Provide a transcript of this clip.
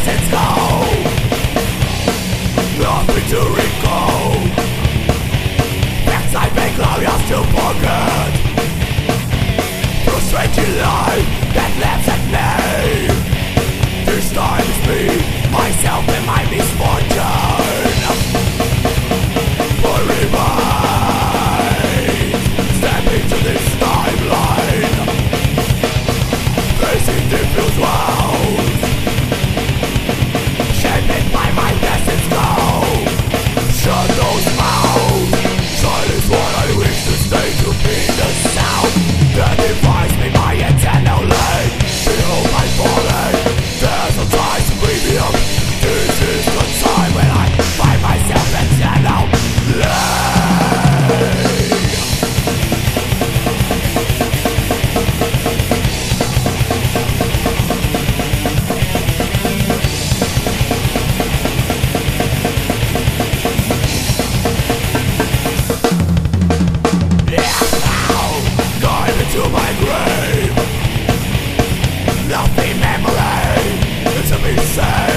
essence go. Nothing to recall. Facts I make glorious to forget. Frustrated life that laughs at me. This time is me, myself and my misfortune. For remain, step into this timeline, facing diffuse wounds, shaping by my essence go. Shadows out, silence what I wish to stay, to be the sound that defines me, my eternal lane. Behold my falling, there's no time to bring me up. This is the time when I find myself eternal lane. Going into my grave, nothing memory to be saved.